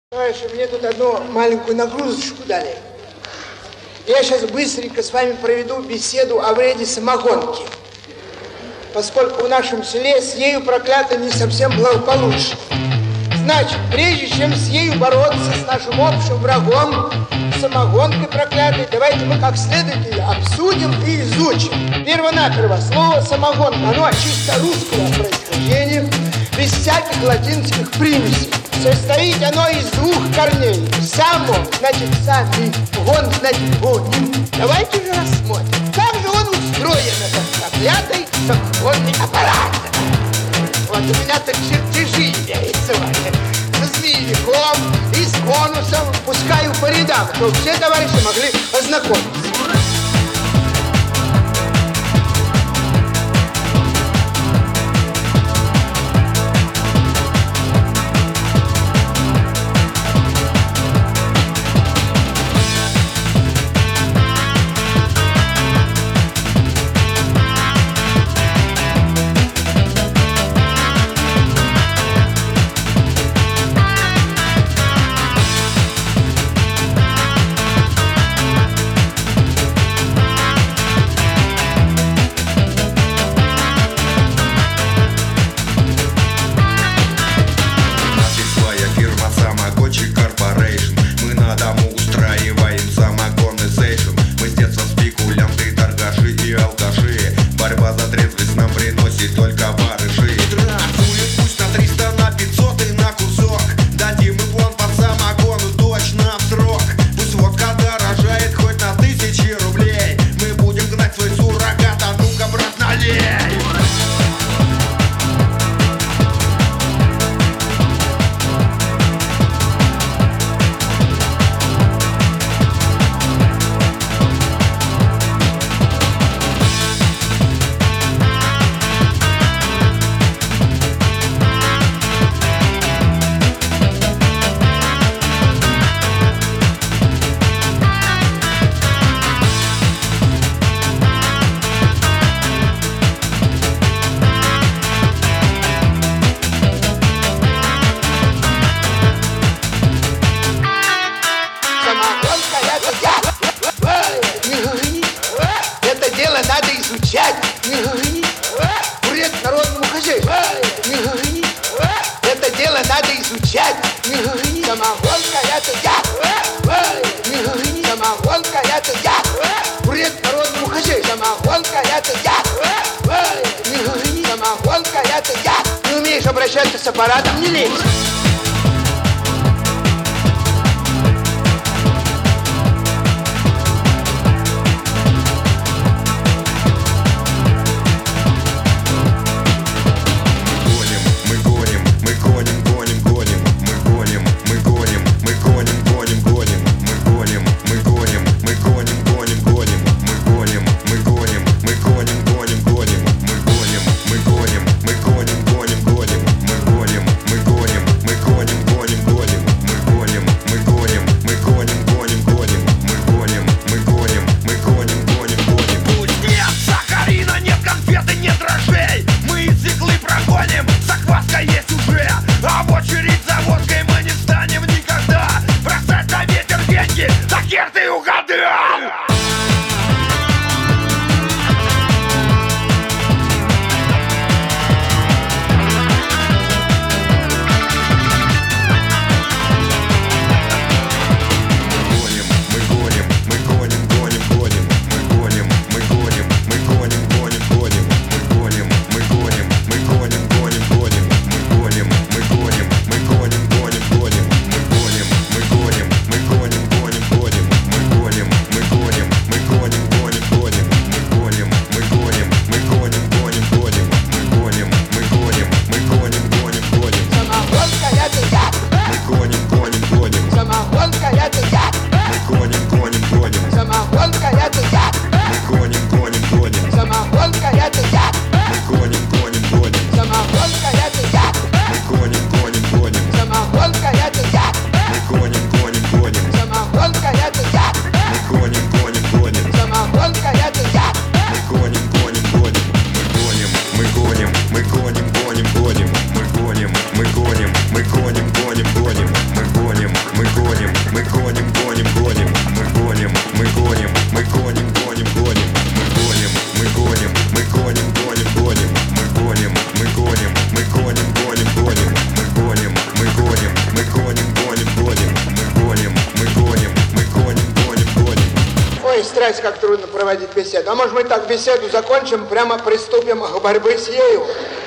Товарищи, мне тут одну маленькую нагрузочку дали. Я сейчас быстренько с вами проведу беседу о вреде самогонки, поскольку в нашем селе с ею проклято не совсем благополучно. Значит, прежде чем с ею бороться, с нашим общим врагом, самогонкой проклятой, давайте мы как следует ее обсудим и изучим. Первонаперво слово «самогонка», оно чисто русского происхождения, без всяких латинских примесей. Состоит оно из двух корней. Само, значит, сами, гон, значит, гоним. Давайте же рассмотрим, как же он устроен, этот проклятый самогонный аппарат. Вот у меня так чертежи нарисовали. С змеевиком и с конусом. Пускаю по рядам, чтобы все товарищи могли ознакомиться. Борьба за трезвость нам приносит только барыши. Трактует пусть на 300, на 500 и на кусок. Дадим и вон по самогону точно в срок. Пусть водка дорожает хоть на 1000 рублей. Мы будем гнать свой суррогат, а ну-ка, брат, налей. Это дело надо изучать. Вред народному хозяйству. Это дело надо изучать. Самогонка это я. Самогонка это я. Вред народному хозяйству. Самогонка это я. Самогонка это я. Не умеешь обращаться с аппаратом, не лезь. здрасте, как трудно проводить беседу. А может мы так беседу закончим, прямо приступим к борьбе с ею?